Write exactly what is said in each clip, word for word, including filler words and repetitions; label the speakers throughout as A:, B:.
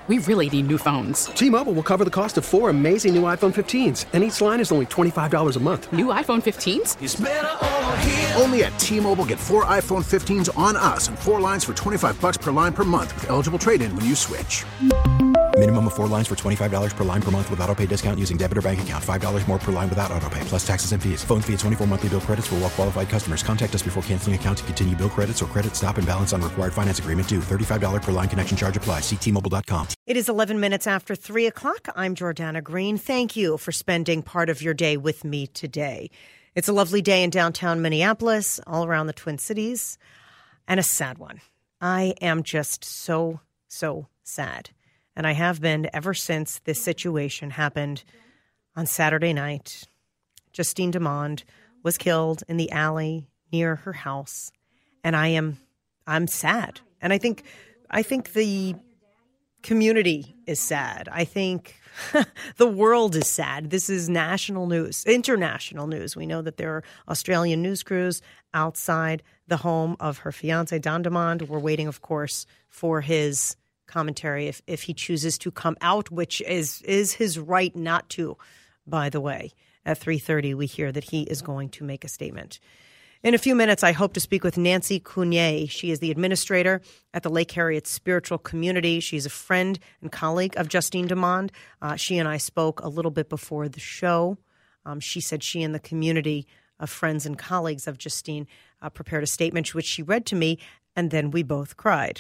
A: We really need new phones.
B: T-Mobile will cover the cost of four amazing new iPhone fifteens, and each line is only twenty-five dollars a month.
A: New iPhone fifteens?
C: It's better over here.
D: Only at T-Mobile, get four iPhone fifteens on us and four lines for twenty-five dollars per line per month with eligible trade-in when you switch.
E: Minimum of four lines for twenty-five dollars per line per month with autopay discount using debit or bank account. five dollars more per line without autopay, plus taxes and fees. Phone fee at twenty-four monthly bill credits for well-qualified customers. Contact us before canceling account to continue bill credits or credit stop and balance on required finance agreement due. thirty-five dollars per line connection charge applies. See T Mobile dot com.
F: It is eleven minutes after three o'clock. I'm Jordana Green. Thank you for spending part of your day with me today. It's a lovely day in downtown Minneapolis, all around the Twin Cities, and a sad one. I am just so, so sad. And I have been ever since this situation happened on Saturday night. Justine Demond was killed in the alley near her house. And I am, I'm sad. And I think, I think the community is sad. I think the world is sad. This is national news, international news. We know that there are Australian news crews outside the home of her fiancé, Don Demond. We're waiting, of course, for his commentary if, if he chooses to come out, which is is his right not to, by the way. At three thirty, we hear that he is going to make a statement. In a few minutes, I hope to speak with Nancy Cunier. She is the administrator at the Lake Harriet Spiritual Community. She's a friend and colleague of Justine Demond. Uh, she and I spoke a little bit before the show. Um, she said she and the community of friends and colleagues of Justine uh, prepared a statement, which she read to me, and then we both cried.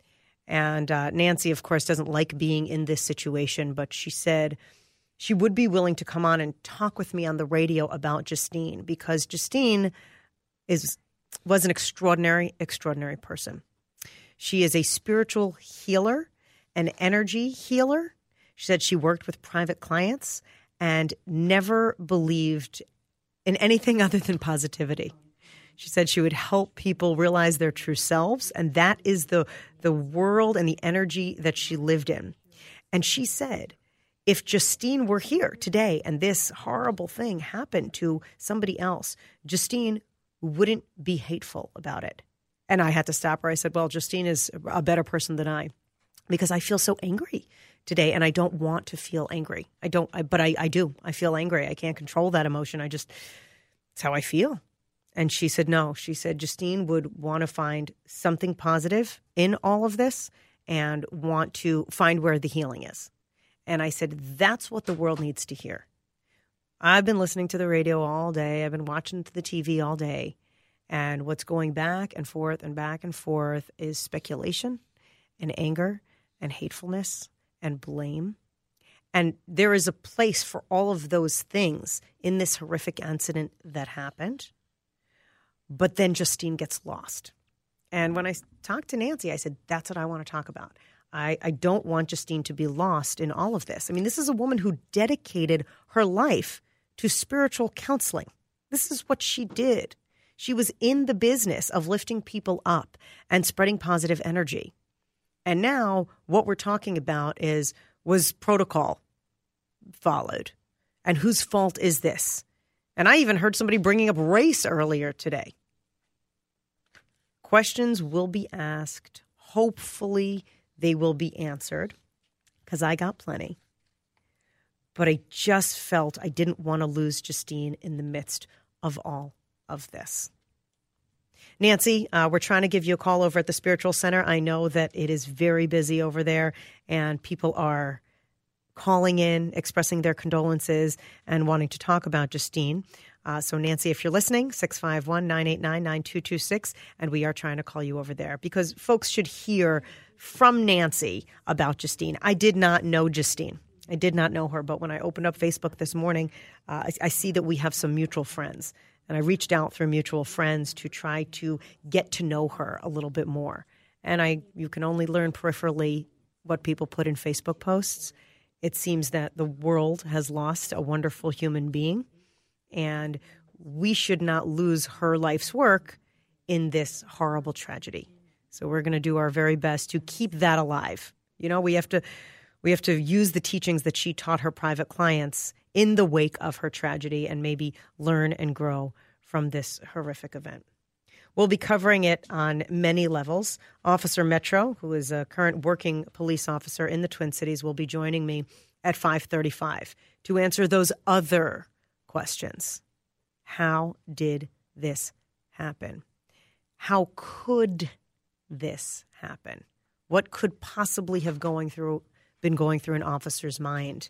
F: And uh, Nancy, of course, doesn't like being in this situation, but she said she would be willing to come on and talk with me on the radio about Justine because Justine is was an extraordinary, extraordinary person. She is a spiritual healer, an energy healer. She said she worked with private clients and never believed in anything other than positivity. She said she would help people realize their true selves, and that is the the world and the energy that she lived in. And she said, if Justine were here today and this horrible thing happened to somebody else, Justine wouldn't be hateful about it. And I had to stop her. I said, well, Justine is a better person than I because I feel so angry today, and I don't want to feel angry. I don't, I, but I, I do. I feel angry. I can't control that emotion. I just, it's how I feel. And she said, no, she said Justine would want to find something positive in all of this and want to find where the healing is. And I said, that's what the world needs to hear. I've been listening to the radio all day. I've been watching the T V all day. And what's going back and forth and back and forth is speculation and anger and hatefulness and blame. And there is a place for all of those things in this horrific incident that happened. But then Justine gets lost. And when I talked to Nancy, I said, that's what I want to talk about. I, I don't want Justine to be lost in all of this. I mean, this is a woman who dedicated her life to spiritual counseling. This is what she did. She was in the business of lifting people up and spreading positive energy. And now what we're talking about is, was protocol followed? And whose fault is this? And I even heard somebody bringing up race earlier today. Questions will be asked. Hopefully they will be answered because I got plenty. But I just felt I didn't want to lose Justine in the midst of all of this. Nancy, uh, we're trying to give you a call over at the Spiritual Center. I know that it is very busy over there and people are calling in, expressing their condolences and wanting to talk about Justine. Uh, so, Nancy, if you're listening, six five one, nine eight nine, nine two two six, and we are trying to call you over there because folks should hear from Nancy about Justine. I did not know Justine. I did not know her, but when I opened up Facebook this morning, uh, I, I see that we have some mutual friends. And I reached out through mutual friends to try to get to know her a little bit more. And I, you can only learn peripherally what people put in Facebook posts. It seems that the world has lost a wonderful human being, and we should not lose her life's work in this horrible tragedy. So we're going to do our very best to keep that alive. You know, we have to we have to use the teachings that she taught her private clients in the wake of her tragedy and maybe learn and grow from this horrific event. We'll be covering it on many levels. Officer Metro, who is a current working police officer in the Twin Cities, will be joining me at five thirty-five to answer those other questions. How did this happen? How could this happen? What could possibly have going through been going through an officer's mind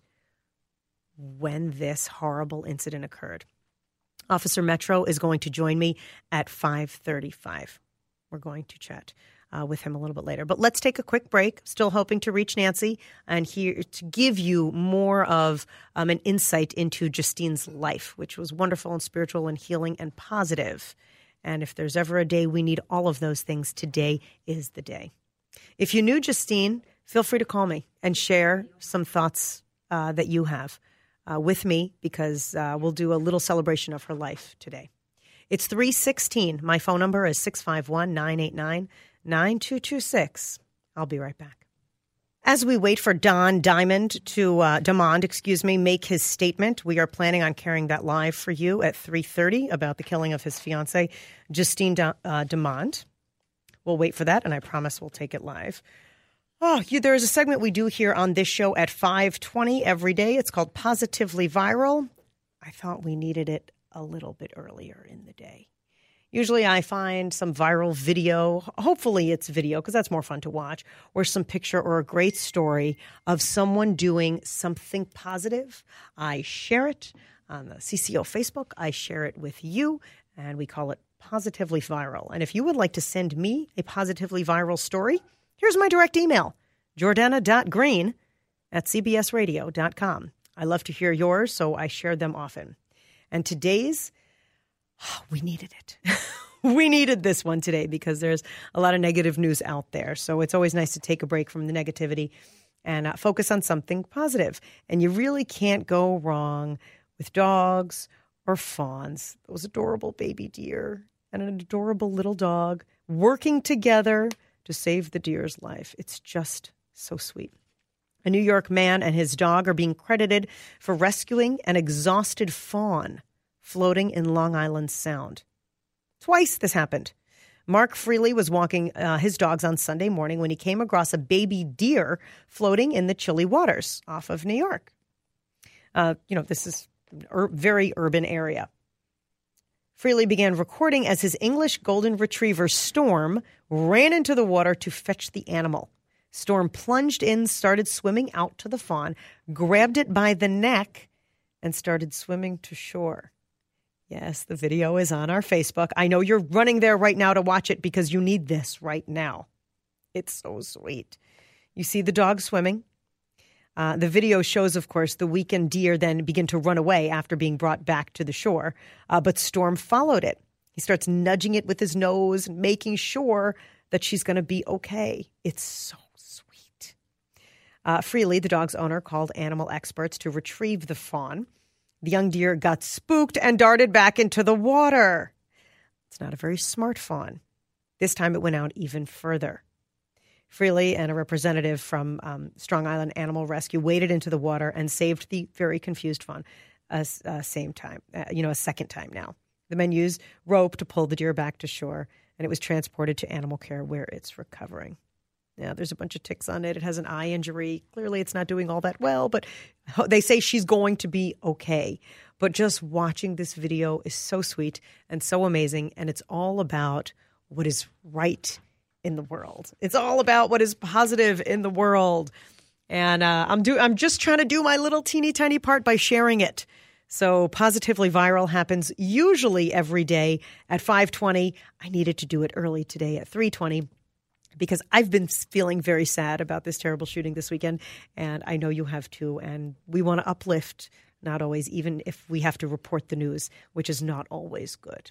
F: when this horrible incident occurred? Officer Metro is going to join me at five thirty-five. We're going to chat uh, with him a little bit later. But let's take a quick break. Still hoping to reach Nancy and here to give you more of um, an insight into Justine's life, which was wonderful and spiritual and healing and positive. And if there's ever a day we need all of those things, today is the day. If you knew Justine, feel free to call me and share some thoughts uh, that you have uh, with me, because uh, we'll do a little celebration of her life today. It's three sixteen. My phone number is six five one, nine eight nine, nine two two six. I'll be right back. As we wait for Don Diamond to, uh, Demond, excuse me, make his statement, we are planning on carrying that live for you at three thirty about the killing of his fiancée, Justine uh, Demond. We'll wait for that, and I promise we'll take it live. Oh, you, there is a segment we do here on this show at five twenty every day. It's called Positively Viral. I thought we needed it a little bit earlier in the day. Usually I find some viral video, hopefully it's video because that's more fun to watch, or some picture or a great story of someone doing something positive. I share it on the C C O Facebook. I share it with you, and we call it Positively Viral. And if you would like to send me a positively viral story, here's my direct email, jordana dot green at c b s radio dot com. I love to hear yours, so I share them often. And today's, oh, we needed it. We needed this one today because there's a lot of negative news out there. So it's always nice to take a break from the negativity and uh, focus on something positive. And you really can't go wrong with dogs or fawns, those adorable baby deer and an adorable little dog working together to save the deer's life. It's just so sweet. A New York man and his dog are being credited for rescuing an exhausted fawn floating in Long Island Sound. Twice this happened. Mark Freely was walking uh, his dogs on Sunday morning when he came across a baby deer floating in the chilly waters off of New York. Uh, you know, this is a ur- very urban area. Freely began recording as his English golden retriever, Storm, ran into the water to fetch the animal. Storm plunged in, started swimming out to the fawn, grabbed it by the neck, and started swimming to shore. Yes, the video is on our Facebook. I know you're running there right now to watch it because you need this right now. It's so sweet. You see the dog swimming. Uh, the video shows, of course, the weakened deer then begin to run away after being brought back to the shore. Uh, but Storm followed it. He starts nudging it with his nose, making sure that she's going to be okay. It's so sweet. Uh, Freely, the dog's owner, called animal experts to retrieve the fawn. The young deer got spooked and darted back into the water. It's not a very smart fawn. This time it went out even further. Freely and a representative from um, Strong Island Animal Rescue waded into the water and saved the very confused fawn a uh, same time, uh, you know, a second time now. The men used rope to pull the deer back to shore, and it was transported to animal care where it's recovering. Now, there's a bunch of ticks on it. It has an eye injury. Clearly, it's not doing all that well, but they say she's going to be okay. But just watching this video is so sweet and so amazing, and it's all about what is right in the world. It's all about what is positive in the world. And uh, I'm do I'm just trying to do my little teeny tiny part by sharing it. So Positively Viral happens usually every day at five twenty. I needed to do it early today at three twenty because I've been feeling very sad about this terrible shooting this weekend, and I know you have too. And we want to uplift, not always, even if we have to report the news, which is not always good.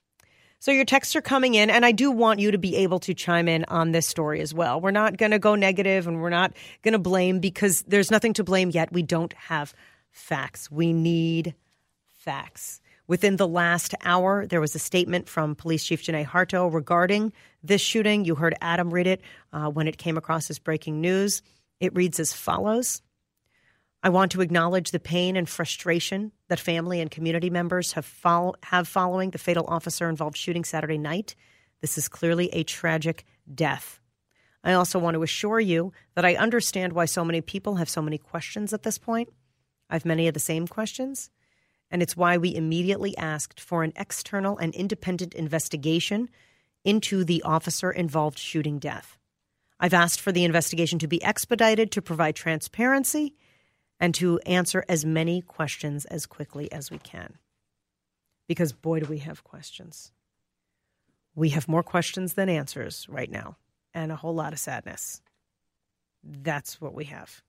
F: So your texts are coming in, and I do want you to be able to chime in on this story as well. We're not going to go negative, and we're not going to blame because there's nothing to blame yet. We don't have facts. We need facts. Within the last hour, there was a statement from Police Chief Janae Harto regarding this shooting. You heard Adam read it uh, when it came across as breaking news. It reads as follows. I want to acknowledge the pain and frustration that family and community members have, follow- have following the fatal officer-involved shooting Saturday night. This is clearly a tragic death. I also want to assure you that I understand why so many people have so many questions at this point. I have many of the same questions, and it's why we immediately asked for an external and independent investigation into the officer-involved shooting death. I've asked for the investigation to be expedited to provide transparency and to answer as many questions as quickly as we can. Because boy, do we have questions. We have more questions than answers right now, and a whole lot of sadness. That's what we have.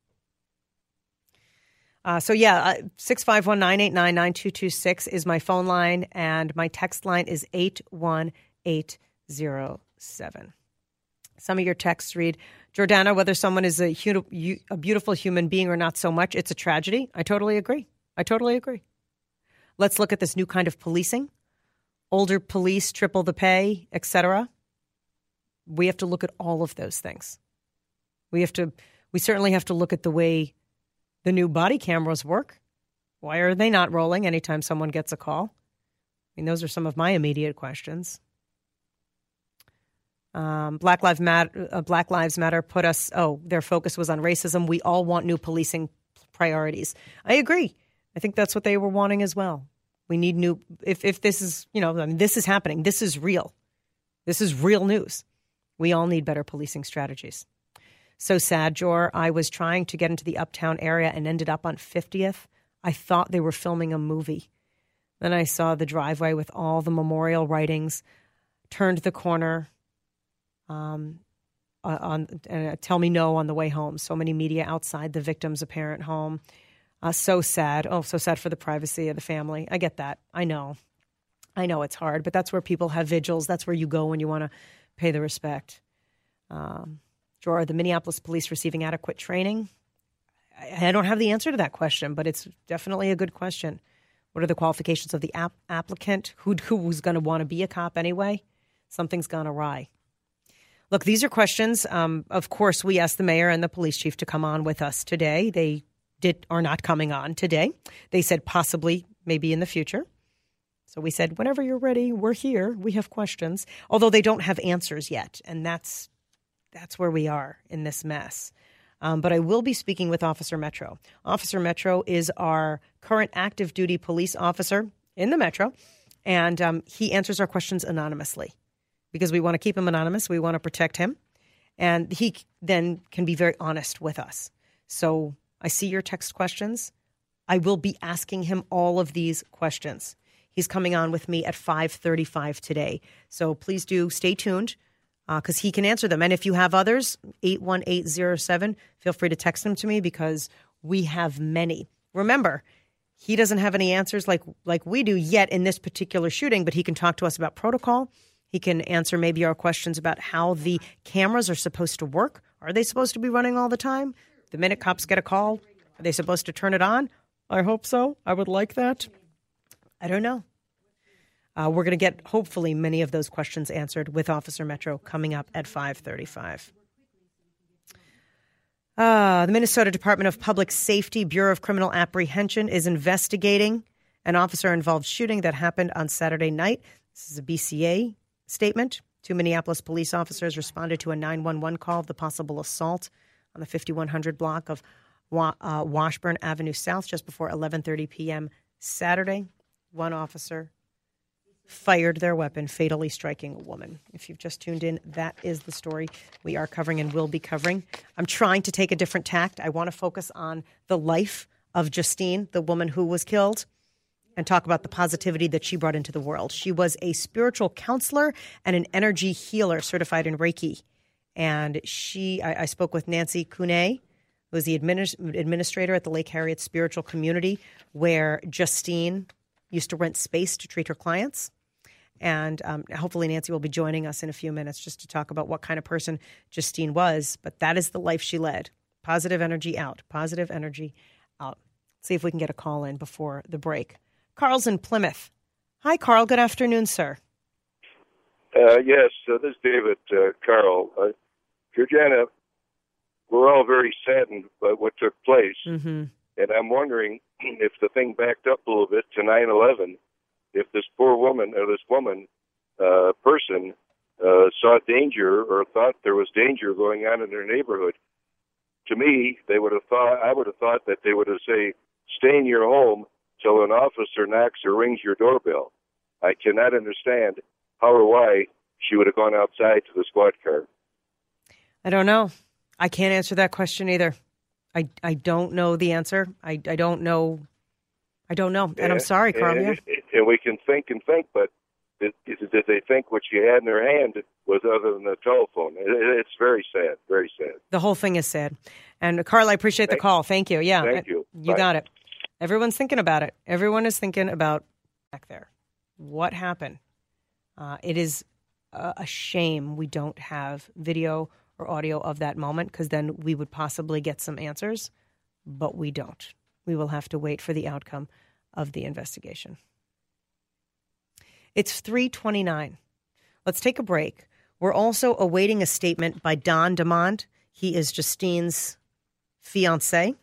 F: Uh, so, yeah, uh, six five one, nine eight nine, nine two two six is my phone line, and my text line is eight one eight zero seven. Some of your texts read, Jordana, whether someone is a, hu- a beautiful human being or not so much, it's a tragedy. I totally agree. I totally agree. Let's look at this new kind of policing. Older police, triple the pay, et cetera. We have to look at all of those things. We have to. We certainly have to look at the way the new body cameras work. Why are they not rolling anytime someone gets a call? I mean, those are some of my immediate questions. Um, Black Lives Matter, uh, Black Lives Matter put us, oh, their focus was on racism. We all want new policing priorities. I agree. I think that's what they were wanting as well. We need new, if, if this is, you know, I mean, this is happening. This is real. This is real news. We all need better policing strategies. So sad, Jor. I was trying to get into the Uptown area and ended up on fiftieth. I thought they were filming a movie. Then I saw the driveway with all the memorial writings, turned the corner, um, on uh, tell me no on the way home. So many media outside the victim's apparent home. Uh, so sad. Oh, so sad for the privacy of the family. I get that. I know. I know it's hard, but that's where people have vigils. That's where you go when you want to pay the respect. Um, Are the Minneapolis police receiving adequate training? I, I don't have the answer to that question, but it's definitely a good question. What are the qualifications of the ap- applicant? Who, who's going to want to be a cop anyway? Something's gone awry. Look, these are questions. Um, of course, we asked the mayor and the police chief to come on with us today. They did are not coming on today. They said possibly, maybe in the future. So we said, whenever you're ready, we're here. We have questions, although they don't have answers yet, and that's That's where we are in this mess. Um, but I will be speaking with Officer Metro. Officer Metro is our current active duty police officer in the Metro, and um, he answers our questions anonymously because we want to keep him anonymous. We want to protect him, and he then can be very honest with us. So I see your text questions. I will be asking him all of these questions. He's coming on with me at five thirty-five today. So please do stay tuned, because uh, he can answer them. And if you have others, eight one eight zero seven, feel free to text them to me because we have many. Remember, he doesn't have any answers like like we do yet in this particular shooting, but he can talk to us about protocol. He can answer maybe our questions about how the cameras are supposed to work. Are they supposed to be running all the time? The minute cops get a call, are they supposed to turn it on? I hope so. I would like that. I don't know. Uh, we're going to get, hopefully, many of those questions answered with Officer Metro coming up at five thirty-five. Uh, the Minnesota Department of Public Safety Bureau of Criminal Apprehension is investigating an officer-involved shooting that happened on Saturday night. This is a B C A statement. Two Minneapolis police officers responded to a nine one one call of the possible assault on the fifty-one hundred block of Wa- uh, Washburn Avenue South just before eleven thirty p.m. Saturday. One officer fired their weapon, fatally striking a woman. If you've just tuned in, that is the story we are covering and will be covering. I'm trying to take a different tact. I want to focus on the life of Justine, the woman who was killed, and talk about the positivity that she brought into the world. She was a spiritual counselor and an energy healer certified in Reiki. And she, I, I spoke with Nancy Kune, who is the administ- administrator at the Lake Harriet Spiritual Community, where Justine used to rent space to treat her clients. And um, hopefully Nancy will be joining us in a few minutes just to talk about what kind of person Justine was. But that is the life she led. Positive energy out. Positive energy out. Let's see if we can get a call in before the break. Carl's in Plymouth. Hi, Carl. Good afternoon, sir.
C: Uh, yes, uh, this is David, uh, Carl. Uh, Georgiana, we're all very saddened by what took place.
F: Mm-hmm.
C: And I'm wondering if the thing backed up a little bit to nine eleven, if this poor woman, or this woman, uh, person, uh, saw danger or thought there was danger going on in their neighborhood. To me, they would have thought, I would have thought that they would have say, stay in your home till an officer knocks or rings your doorbell. I cannot understand how or why she would have gone outside to the squad car.
F: I don't know. I can't answer that question either. I, I don't know the answer. I, I don't know. I don't know. And, and I'm sorry, Carl.
C: And,
F: yeah.
C: and we can think and think, but did, did they think what she had in her hand was other than the telephone? It, it's very sad, very sad.
F: The whole thing is sad. And, Carl, I appreciate
C: Thank
F: the call. Thank you. Yeah.
C: Thank you.
F: You
C: Bye.
F: got it. Everyone's thinking about it. Everyone is thinking about back there. What happened? Uh, it is a, a shame we don't have video or audio of that moment, because then we would possibly get some answers, but we don't. We will have to wait for the outcome of the investigation. It's three twenty-nine. Let's take a break. We're also awaiting a statement by Don DeMond. He is Justine's fiancé,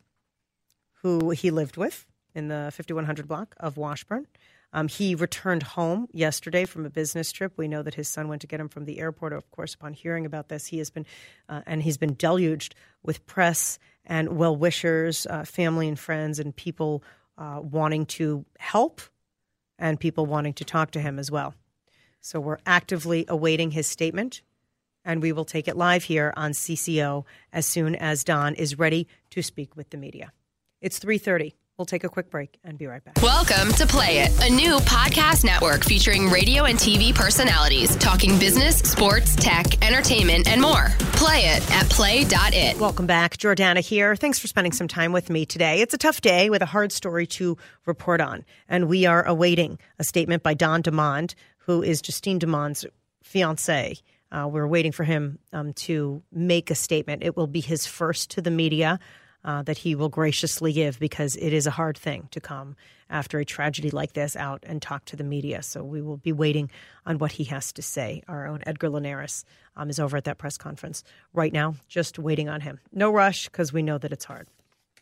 F: who he lived with in the fifty-one hundred block of Washburn. Um, he returned home yesterday from a business trip. We know that his son went to get him from the airport. Of course, upon hearing about this, he has been, uh, and he's been deluged with press and well-wishers, uh, family and friends, and people uh, wanting to help and people wanting to talk to him as well. So we're actively awaiting his statement, and we will take it live here on C C O as soon as Don is ready to speak with the media. It's three thirty. We'll take a quick break and be right back.
G: Welcome to Play It, a new podcast network featuring radio and T V personalities talking business, sports, tech, entertainment, and more. Play it at play dot it.
F: Welcome back. Jordana here. Thanks for spending some time with me today. It's a tough day with a hard story to report on, and we are awaiting a statement by Don DeMond, who is Justine DeMond's fiancé. Uh, we're waiting for him um, to make a statement. It will be his first to the media. Uh, that he will graciously give, because it is a hard thing to come after a tragedy like this out and talk to the media. So we will be waiting on what he has to say. Our own Edgar Linares um, is over at that press conference right now, just waiting on him. No rush, because we know that it's hard.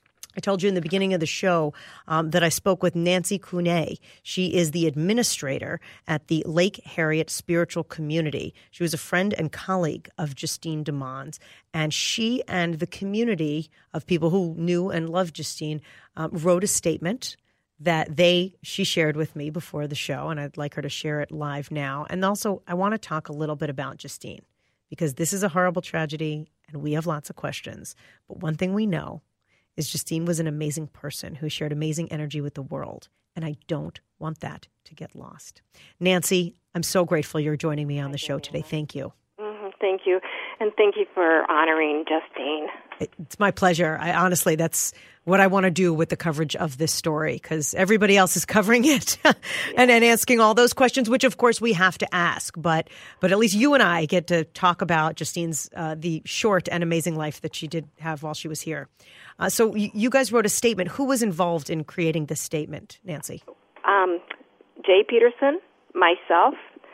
F: I told you in the beginning of the show um, that I spoke with Nancy Cunet. She is the administrator at the Lake Harriet Spiritual Community. She was a friend and colleague of Justine DeMond's, and she and the community of people who knew and loved Justine um, wrote a statement that they she shared with me before the show, and I'd like her to share it live now. And also, I want to talk a little bit about Justine, because this is a horrible tragedy, and we have lots of questions. But one thing we know is Justine was an amazing person who shared amazing energy with the world, and I don't want that to get lost. Nancy, I'm so grateful you're joining me on the show today. Thank you.
H: Mm-hmm. Thank you, and thank you for honoring Justine.
F: It's my pleasure. I honestly, that's what I want to do with the coverage of this story, because everybody else is covering it and, and asking all those questions, which of course we have to ask. But but at least you and I get to talk about Justine's uh, the short and amazing life that she did have while she was here. Uh, so you, you guys wrote a statement. Who was involved in creating this statement, Nancy?
H: Um, Jay Peterson, myself,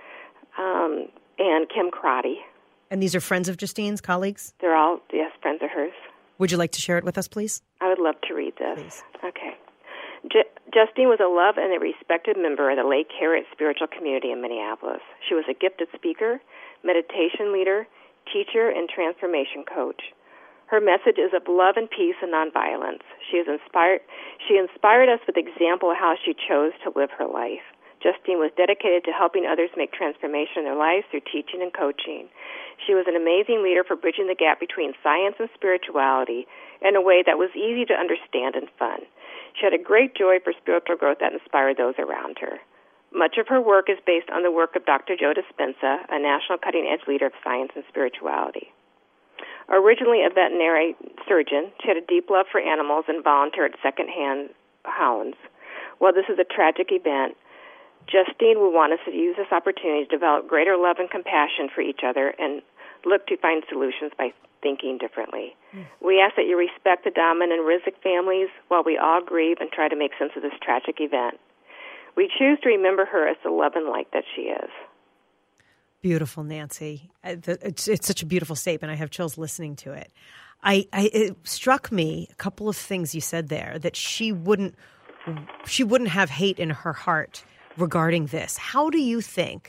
H: um, and Kim Crotty.
F: And these are friends of Justine's, colleagues?
H: They're all, yes, friends of hers.
F: Would you like to share it with us, please?
H: I would love to read this.
F: Please.
H: Okay. J- Justine was a loved and a respected member of the Lake Harriet Spiritual Community in Minneapolis. She was a gifted speaker, meditation leader, teacher, and transformation coach. Her message is of love and peace and nonviolence. She is inspired. She inspired us with example of how she chose to live her life. Justine was dedicated to helping others make transformation in their lives through teaching and coaching. She was an amazing leader for bridging the gap between science and spirituality in a way that was easy to understand and fun. She had a great joy for spiritual growth that inspired those around her. Much of her work is based on the work of Doctor Joe Dispenza, a national cutting-edge leader of science and spirituality. Originally a veterinary surgeon, she had a deep love for animals and volunteered second-hand hounds. While this is a tragic event, Justine will want us to use this opportunity to develop greater love and compassion for each other and look to find solutions by thinking differently. Mm. We ask that you respect the Dahman and Rizek families while we all grieve and try to make sense of this tragic event. We choose to remember her as the love and light that she is.
F: Beautiful, Nancy. It's, it's such a beautiful statement. I have chills listening to it. I, I it struck me a couple of things you said there, that she wouldn't she wouldn't have hate in her heart regarding this. How do you think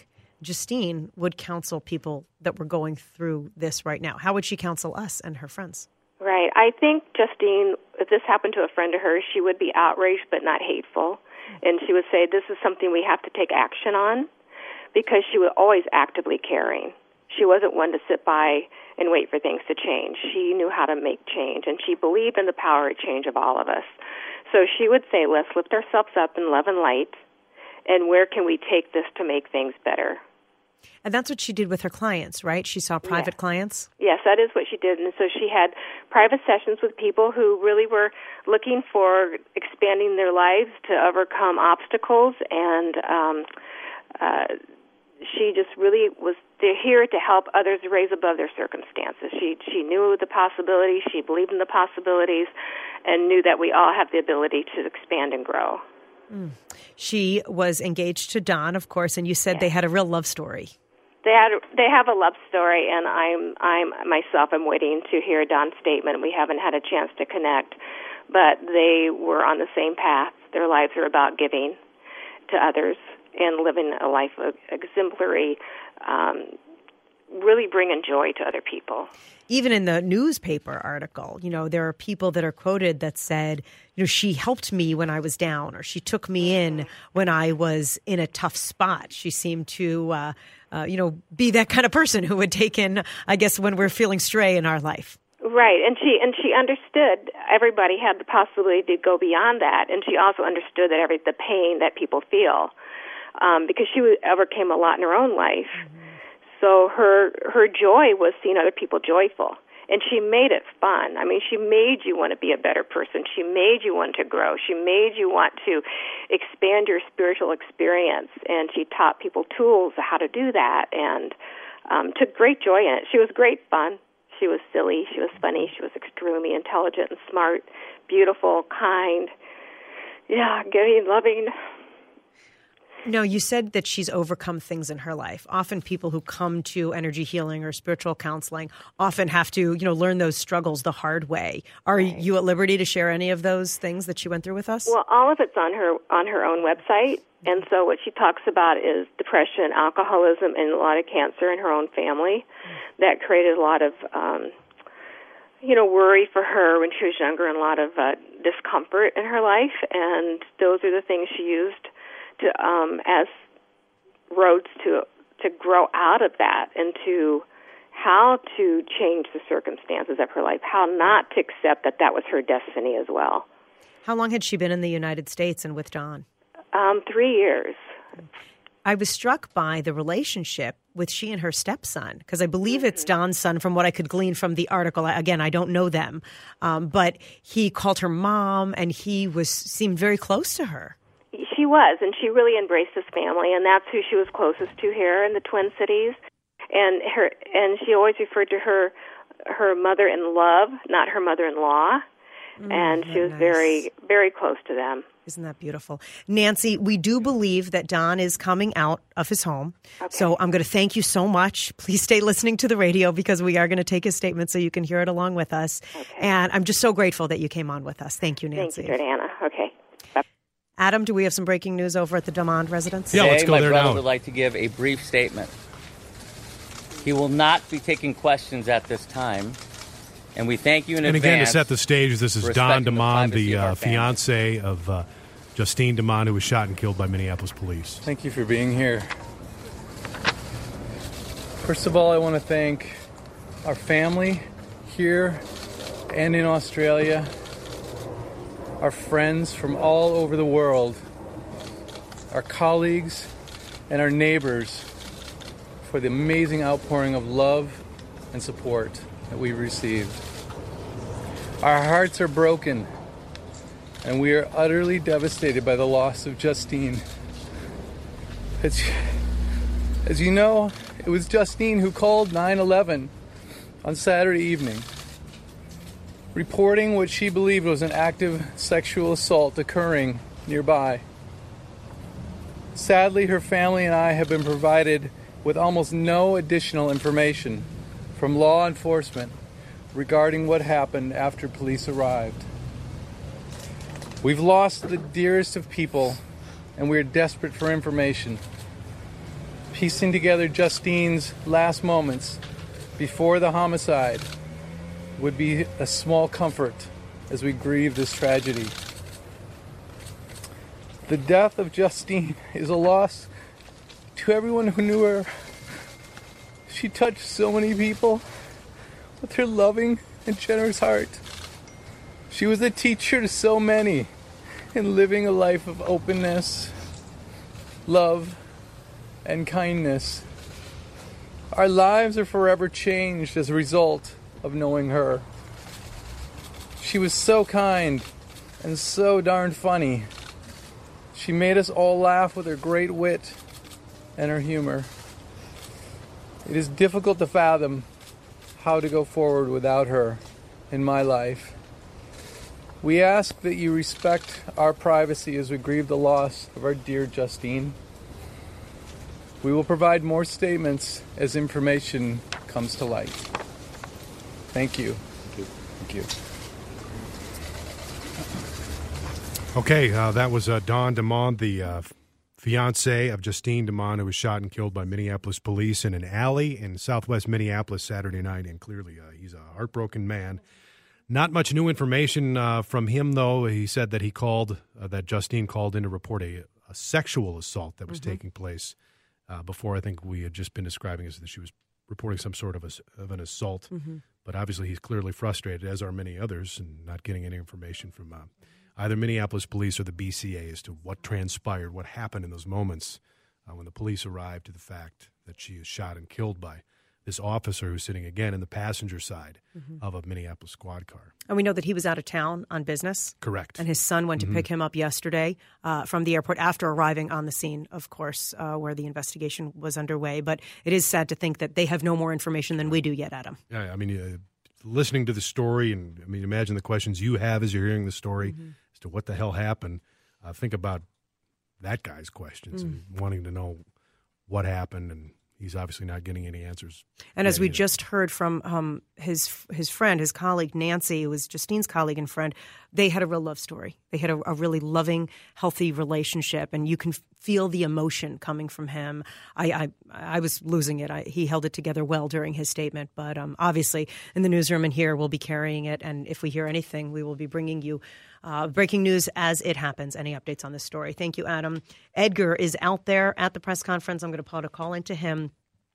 F: Justine would counsel people that were going through this right now? How would she counsel us and her friends?
H: Right. I think Justine, if this happened to a friend of hers, she would be outraged but not hateful. And she would say, this is something we have to take action on, because she was always actively caring. She wasn't one to sit by and wait for things to change. She knew how to make change, and she believed in the power of change of all of us. So she would say, let's lift ourselves up in love and light, and where can we take this to make things better?
F: And that's what she did with her clients, right? She saw private
H: yes.
F: clients?
H: Yes, that is what she did. And so she had private sessions with people who really were looking for expanding their lives to overcome obstacles, and um, uh, she just really was here to help others raise above their circumstances. She she knew the possibilities, she believed in the possibilities, and knew that we all have the ability to expand and grow.
F: Mm. She was engaged to Don, of course, and you said yes. they had a real love story.
H: They had they have a love story, and I'm I'm myself I'm waiting to hear Don's statement. We haven't had a chance to connect, but they were on the same path. Their lives are about giving to others and living a life of exemplary, um, really bringing joy to other people.
F: Even in the newspaper article, you know, there are people that are quoted that said, you know, she helped me when I was down, or she took me in when I was in a tough spot. She seemed to, uh, uh, you know, be that kind of person who would take in, I guess, when we're feeling stray in our life.
H: Right, and she and she understood everybody had the possibility to go beyond that, and she also understood that every the pain that people feel, um, because she overcame a lot in her own life. Mm-hmm. So her her joy was seeing other people joyful, and she made it fun. I mean, she made you want to be a better person. She made you want to grow. She made you want to expand your spiritual experience, and she taught people tools how to do that, and um, took great joy in it. She was great fun. She was silly. She was funny. She was extremely intelligent and smart, beautiful, kind, yeah, giving, loving.
F: No, you said that she's overcome things in her life. Often people who come to energy healing or spiritual counseling often have to, you know, learn those struggles the hard way. Are right. you at liberty to share any of those things that she went through with us?
H: Well, all of it's on her on her own website. And so what she talks about is depression, alcoholism, and a lot of cancer in her own family. That created a lot of, um, you know, worry for her when she was younger, and a lot of uh, discomfort in her life. And those are the things she used to um, as roads to to grow out of that, and to how to change the circumstances of her life, how not to accept that that was her destiny as well.
F: How long had she been in the United States and with Don?
H: Um, three years.
F: I was struck by the relationship with she and her stepson, because I believe mm-hmm. it's Don's son from what I could glean from the article. Again, I don't know them, um, but he called her mom, and he was seemed very close to her.
H: She was, and she really embraced his family, and that's who she was closest to here in the Twin Cities. And her, and she always referred to her her mother-in-law, not her mother-in-law, mm, and she was nice. very, very close to them.
F: Isn't that beautiful? Nancy, we do believe that Don is coming out of his home. Okay. So I'm going to thank you so much. Please stay listening to the radio, because we are going to take his statement so you can hear it along with us. Okay. And I'm just so grateful that you came on with us. Thank you, Nancy.
H: Thank you, Jordana. Okay.
F: Adam, do we have some breaking news over at the Damond residence?
I: Yeah,
J: Today,
I: let's go
J: my
I: there
J: brother
I: now.
J: would like to give a brief statement. He will not be taking questions at this time, and we thank you in
I: and
J: advance.
I: And again, to set the stage, this is Don Damond, the, the
J: of
I: uh, fiance of uh, Justine Damond, who was shot and killed by Minneapolis police.
K: Thank you for being here. First of all, I want to thank our family here and in Australia, our friends from all over the world, our colleagues, and our neighbors for the amazing outpouring of love and support that we received. Our hearts are broken, and we are utterly devastated by the loss of Justine. As, as you know, it was Justine who called nine eleven on Saturday evening, reporting what she believed was an active sexual assault occurring nearby. Sadly, her family and I have been provided with almost no additional information from law enforcement regarding what happened after police arrived. We've lost the dearest of people, and we are desperate for information. piecing together Justine's last moments before the homicide would be a small comfort as we grieve this tragedy. The death of Justine is a loss to everyone who knew her. She touched so many people with her loving and generous heart. She was a teacher to so many in living a life of openness, love, and kindness. Our lives are forever changed as a result of knowing her. She was so kind and so darn funny. She made us all laugh with her great wit and her humor. It is difficult to fathom how to go forward without her in my life. We ask that you respect our privacy as we grieve the loss of our dear Justine. We will provide more statements as information comes to light. Thank you. Thank you. Thank you.
I: Okay, uh, that was uh, Don DeMond, the uh, fiance of Justine DeMond, who was shot and killed by Minneapolis police in an alley in southwest Minneapolis Saturday night. And clearly, uh, he's a heartbroken man. Not much new information uh, from him, though. He said that he called, uh, that Justine called in to report a, a sexual assault that was mm-hmm. taking place uh, before. I think we had just been describing as that she was reporting some sort of, a, of an assault. Mm-hmm. But obviously, he's clearly frustrated, as are many others, and not getting any information from uh, either Minneapolis police or the B C A as to what transpired, what happened in those moments uh, when the police arrived to the fact that she is shot and killed by this officer who's sitting again in the passenger side mm-hmm. of a Minneapolis squad car.
F: And we know that he was out of town on business.
I: Correct.
F: And his son went to
I: mm-hmm.
F: pick him up yesterday uh, from the airport after arriving on the scene, of course, uh, where the investigation was underway. But it is sad to think that they have no more information than we do yet, Adam.
I: Yeah, I mean, uh, listening to the story, and I mean, imagine the questions you have as you're hearing the story mm-hmm. as to what the hell happened. Uh, think about that guy's questions mm. and wanting to know what happened, and he's obviously not getting any answers.
F: And as we
I: either.
F: just heard from um, his his friend, his colleague, Nancy, who was Justine's colleague and friend, they had a real love story. They had a, a really loving, healthy relationship, and you can feel the emotion coming from him. I I, I was losing it. I, he held it together well during his statement, but um, obviously in the newsroom and here, we'll be carrying it, and if we hear anything, we will be bringing you Uh, breaking news as it happens. Any updates on this story? Thank you, Adam. Edgar is out there at the press conference. I'm going to put a call into him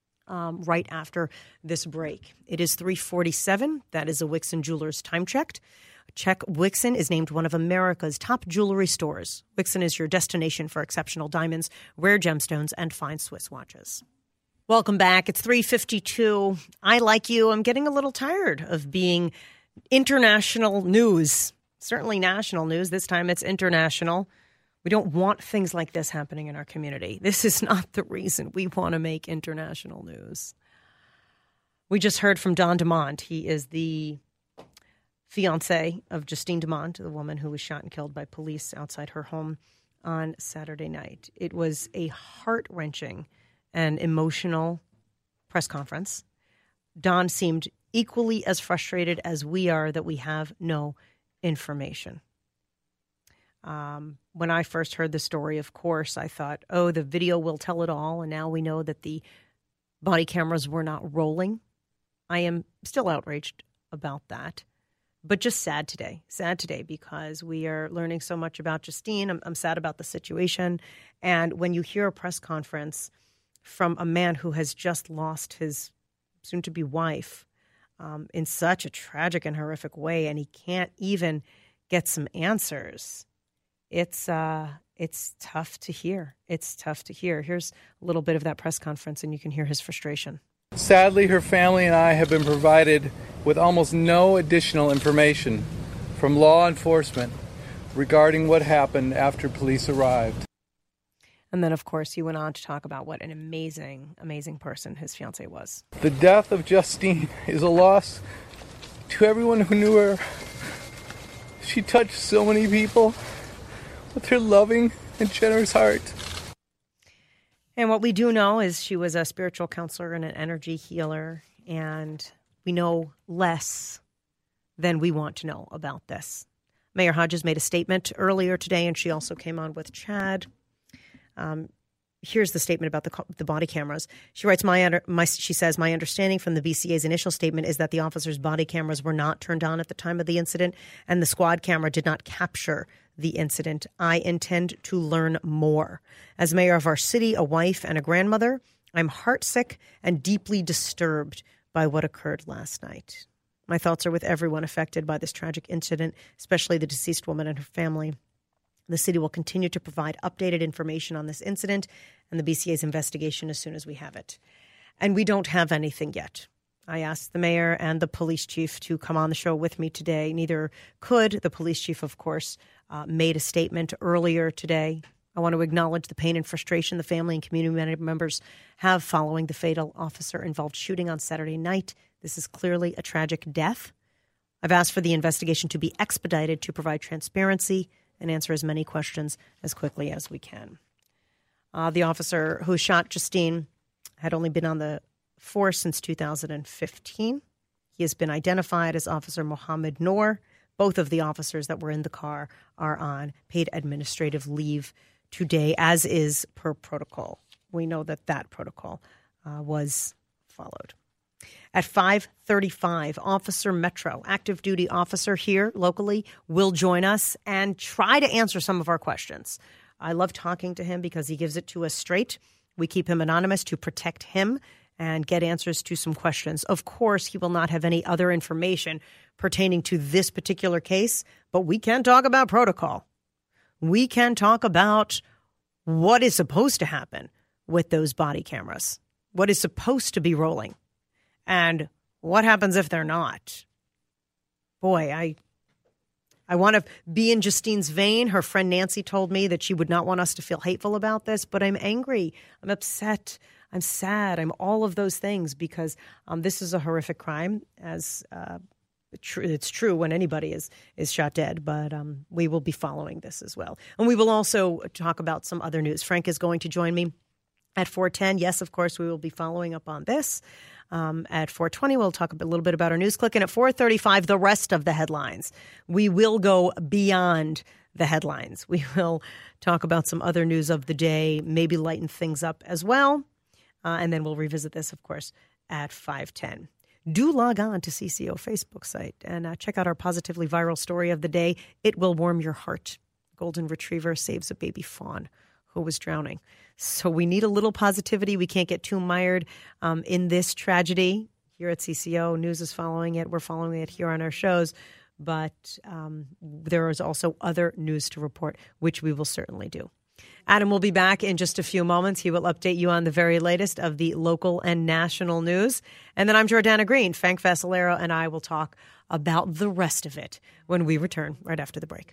F: um, right after this break. It is three forty-seven. That is a Wixon Jewelers time checked. Check Wixon is named one of America's top jewelry stores. Wixon is your destination for exceptional diamonds, rare gemstones, and fine Swiss watches. Welcome back. It's three fifty-two. I, like you, I'm getting a little tired of being international news. Certainly national news. This time it's international. We don't want things like this happening in our community. This is not the reason we want to make international news. We just heard from Don DeMond. He is the fiancé of Justine DeMond, the woman who was shot and killed by police outside her home on Saturday night. It was a heart-wrenching and emotional press conference. Don seemed equally as frustrated as we are that we have no information. Um, when I first heard the story, of course, I thought, oh, the video will tell it all. And now we know that the body cameras were not rolling. I am still outraged about that, but just sad today. Sad today because we are learning so much about Justine. I'm, I'm sad about the situation. And when you hear a press conference from a man who has just lost his soon-to-be wife, Um, in such a tragic and horrific way, and he can't even get some answers. It's uh, it's tough to hear. It's tough to hear. Here's a little bit of that press conference, and you can hear his frustration.
K: Sadly, her family and I have been provided with almost no additional information from law enforcement regarding what happened after police arrived.
F: And then, of course, he went on to talk about what an amazing, amazing person his fiancée was.
K: The death of Justine is a loss to everyone who knew her. She touched so many people with her loving and generous heart.
F: And what we do know is she was a spiritual counselor and an energy healer, and we know less than we want to know about this. Mayor Hodges made a statement earlier today, and she also came on with Chad. Um, here's the statement about the the body cameras. She writes, my, under, my she says, my understanding from the B C A's initial statement is that the officers' body cameras were not turned on at the time of the incident, and the squad camera did not capture the incident. I intend to learn more. As mayor of our city, a wife, and a grandmother, I'm heartsick and deeply disturbed by what occurred last night. My thoughts are with everyone affected by this tragic incident, especially the deceased woman and her family. The city will continue to provide updated information on this incident and the B C A's investigation as soon as we have it. And we don't have anything yet. I asked the mayor and the police chief to come on the show with me today. Neither could. The police chief, of course, uh, made a statement earlier today. I want to acknowledge the pain and frustration the family and community members have following the fatal officer-involved shooting on Saturday night. This is clearly a tragic death. I've asked for the investigation to be expedited to provide transparency and answer as many questions as quickly as we can. Uh, the officer who shot Justine had only been on the force since two thousand fifteen. He has been identified as Officer Mohammed Noor. Both of the officers that were in the car are on paid administrative leave today, as is per protocol. We know that that protocol uh, was followed. At five thirty-five, Officer Metro, active duty officer here locally, will join us and try to answer some of our questions. I love talking to him because he gives it to us straight. We keep him anonymous to protect him and get answers to some questions. Of course, he will not have any other information pertaining to this particular case, but we can talk about protocol. We can talk about what is supposed to happen with those body cameras, what is supposed to be rolling, and what happens if they're not. Boy, I I want to be in Justine's vein. Her friend Nancy told me that she would not want us to feel hateful about this, but I'm angry. I'm upset. I'm sad. I'm all of those things because um, this is a horrific crime, as uh, tr- it's true when anybody is is shot dead. But um, we will be following this as well. And we will also talk about some other news. Frank is going to join me at four ten. Yes, of course, we will be following up on this. Um, at four twenty, we'll talk a little bit about our news click. And at four thirty-five, the rest of the headlines. We will go beyond the headlines. We will talk about some other news of the day, maybe lighten things up as well. Uh, and then we'll revisit this, of course, at five ten. Do log on to C C O Facebook site and uh, check out our positively viral story of the day. It will warm your heart. Golden retriever saves a baby fawn who was drowning. So we need a little positivity. We can't get too mired um, in this tragedy. Here at C C O, news is following it. We're following it here on our shows. But um, there is also other news to report, which we will certainly do. Adam will be back in just a few moments. He will update you on the very latest of the local and national news. And then I'm Jordana Green. Frank Vassalero and I will talk about the rest of it when we return right after the break.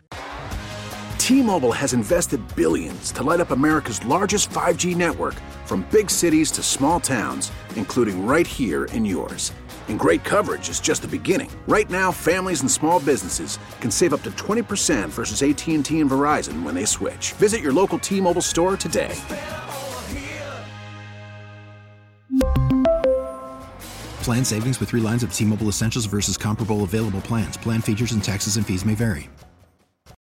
D: T-Mobile has invested billions to light up America's largest five G network, from big cities to small towns, including right here in yours. And great coverage is just the beginning. Right now, families and small businesses can save up to twenty percent versus A T and T and Verizon when they switch. Visit your local T-Mobile store today.
E: Plan savings with three lines of T-Mobile Essentials versus comparable available plans. Plan features and taxes and fees may vary.